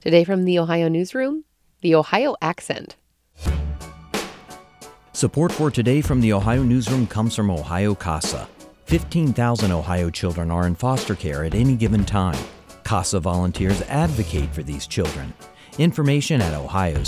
Today from the Ohio Newsroom, the Ohio accent. Support for Today from the Ohio Newsroom comes from Ohio CASA. 15,000 Ohio children are in foster care at any given time. CASA volunteers advocate for these children. Information at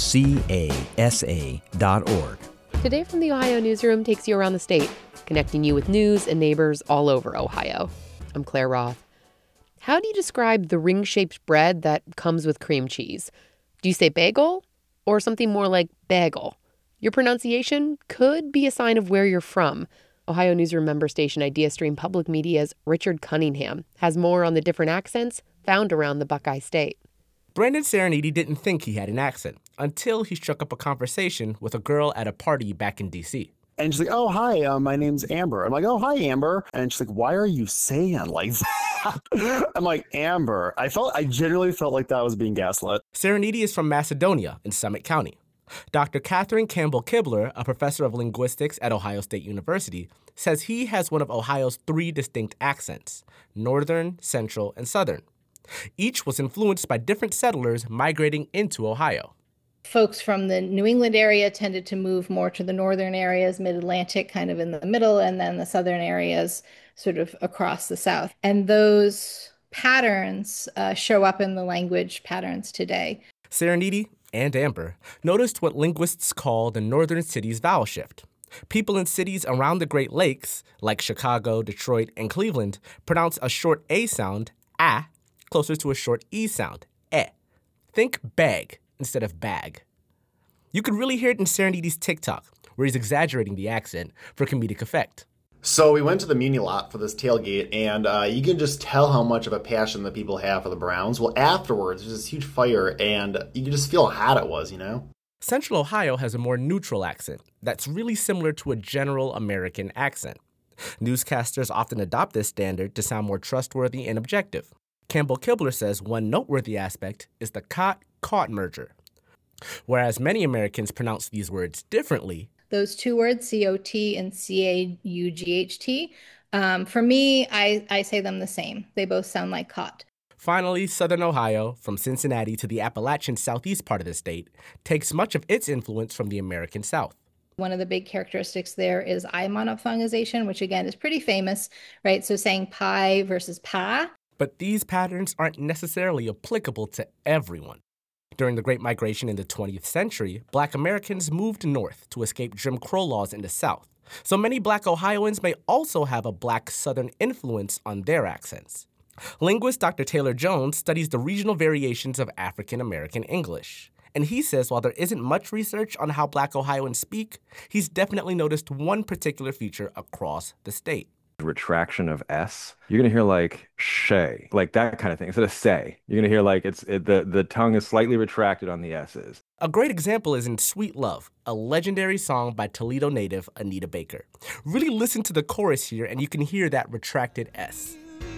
ohiocasa.org. Today from the Ohio Newsroom takes you around the state, connecting you with news and neighbors all over Ohio. I'm Claire Roth. How do you describe the ring-shaped bread that comes with cream cheese? Do you say bagel or something more like bagel? Your pronunciation could be a sign of where you're from. Ohio Newsroom member station IdeaStream Public Media's Richard Cunningham has more on the different accents found around the Buckeye State. Brandon Serenity didn't think he had an accent until he struck up a conversation with a girl at a party back in D.C. And she's like, oh, hi, my name's Amber. I'm like, oh, hi, Amber. And she's like, why are you saying it like that? I'm like, Amber. I genuinely felt like that was being gaslit. Serenity is from Macedonia in Summit County. Dr. Catherine Campbell-Kibler, a professor of linguistics at Ohio State University, says he has one of Ohio's 3 distinct accents: Northern, Central, and Southern. Each was influenced by different settlers migrating into Ohio. Folks from the New England area tended to move more to the northern areas, mid-Atlantic kind of in the middle, and then the southern areas sort of across the south. And those patterns show up in the language patterns today. Serenity and Amber noticed what linguists call the northern cities vowel shift. People in cities around the Great Lakes, like Chicago, Detroit, and Cleveland, pronounce a short A sound, ah, closer to a short E sound, eh. Think bag instead of bag. You could really hear it in Serenity's TikTok, where he's exaggerating the accent for comedic effect. So we went to the Muni lot for this tailgate, and you can just tell how much of a passion the people have for the Browns. Well, afterwards, there's this huge fire, and you can just feel how hot it was, you know? Central Ohio has a more neutral accent that's really similar to a general American accent. Newscasters often adopt this standard to sound more trustworthy and objective. Campbell-Kibler says one noteworthy aspect is the caught merger. Whereas many Americans pronounce these words differently, those 2 words, C-O-T and C-A-U-G-H-T, for me, I say them the same. They both sound like caught. Finally, Southern Ohio, from Cincinnati to the Appalachian southeast part of the state, takes much of its influence from the American South. One of the big characteristics there is I monophthongization, which again is pretty famous, right? So saying pie versus pa. But these patterns aren't necessarily applicable to everyone. During the Great Migration in the 20th century, Black Americans moved north to escape Jim Crow laws in the South. So many Black Ohioans may also have a Black Southern influence on their accents. Linguist Dr. Taylor Jones studies the regional variations of African American English. And he says while there isn't much research on how Black Ohioans speak, he's definitely noticed one particular feature across the state. Retraction of S. You're going to hear like shay, like that kind of thing. Instead of say, you're going to hear like the tongue is slightly retracted on the S's. A great example is in Sweet Love, a legendary song by Toledo native Anita Baker. Really listen to the chorus here and you can hear that retracted S.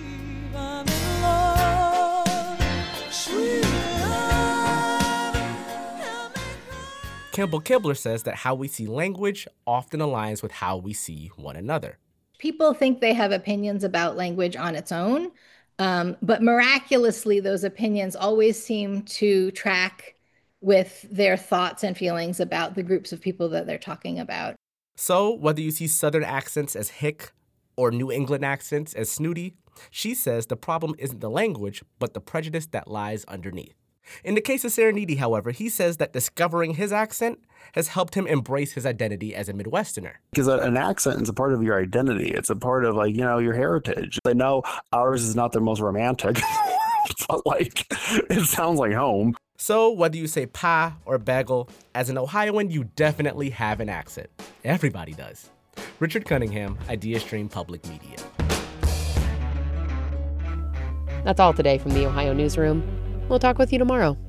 Campbell-Kibler says that how we see language often aligns with how we see one another. People think they have opinions about language on its own, but miraculously, those opinions always seem to track with their thoughts and feelings about the groups of people that they're talking about. So whether you see Southern accents as hick or New England accents as snooty, she says the problem isn't the language, but the prejudice that lies underneath. In the case of Serenity, however, he says that discovering his accent has helped him embrace his identity as a Midwesterner. Because an accent is a part of your identity. It's a part of, like, you know, your heritage. I know ours is not the most romantic, but, like, it sounds like home. So whether you say pa or bagel, as an Ohioan, you definitely have an accent. Everybody does. Richard Cunningham, IdeaStream Public Media. That's all today from the Ohio Newsroom. We'll talk with you tomorrow.